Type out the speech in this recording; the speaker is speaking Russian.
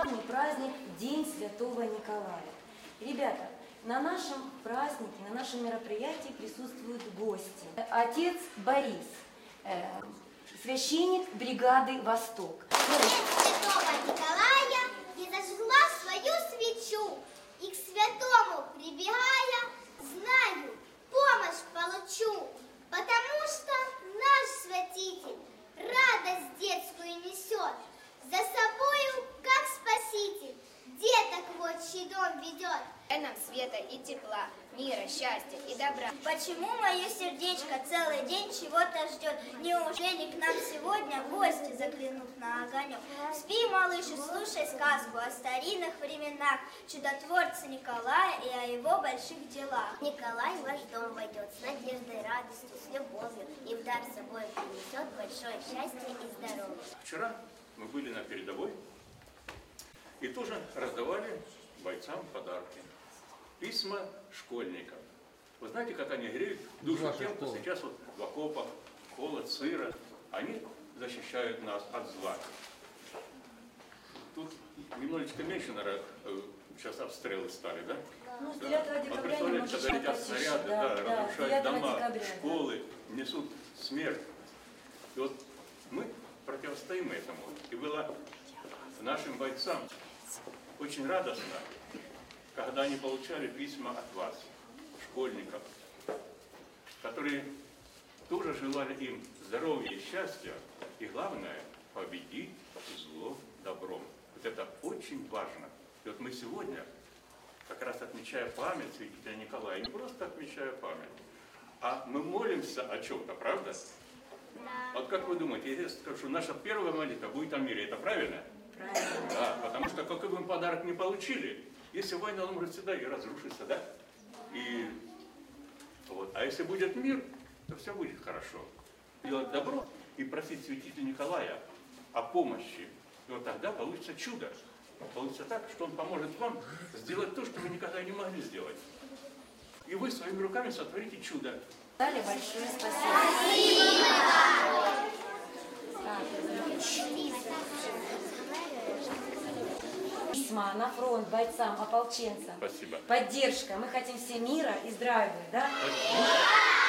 Главный праздник – День Святого Николая. Ребята, на нашем празднике, на нашем мероприятии присутствуют гости. Отец Борис, священник бригады «Восток». Святого Николая и зажгла свою свечу, и к святому прибегая, знаю, помощь получу, потому что наш святитель радость детскую несет, за собою, как спаситель, деток в отчий дом ведет. Дай нам света и тепла, мира, счастья и добра. Почему мое сердечко целый день чего-то ждет? Неужели к нам сегодня гости заглянут на огонек? Спи, малыш, и слушай сказку о старинных временах, чудотворца Николая и о его больших делах. Николай в ваш дом войдет с надеждой, радостью, с любовью и в дар с собой принесет большое счастье и здоровье. Вчера мы были на передовой и тоже раздавали бойцам подарки. Письма школьникам. Вы знаете, как они греют душу тем, кто сейчас вот в окопах, холод, сыро. Они защищают нас от зла. Тут немножечко меньше, наверное, сейчас обстрелы стали, да? Ну, с 9 декабря представляете, когда летят снаряды, разрушают дома, декабря, школы, несут смерть. И вот мы противостоим этому. И было нашим бойцам очень радостно, когда они получали письма от вас, школьников, которые тоже желали им здоровья и счастья, и главное, победить зло добром. Вот это очень важно. И вот мы сегодня, как раз отмечая память святителя Николая, не просто отмечая память, а мы молимся о чем-то, правда? Да. Вот как вы думаете, я скажу, что наша первая молитва будет о мире, это правильно? Правильно. Да, потому что какой бы мы подарок не получили, если война, он может всегда и разрушиться, да? И вот. А если будет мир, то все будет хорошо. Делать добро и просить святителя Николая о помощи. И вот тогда получится чудо. Получится так, что он поможет вам сделать то, что вы никогда не могли сделать. И вы своими руками сотворите чудо. Далее большое спасибо. Письма на фронт бойцам, ополченцам. Спасибо. Поддержка. Мы хотим все мира и здравия, да? Спасибо.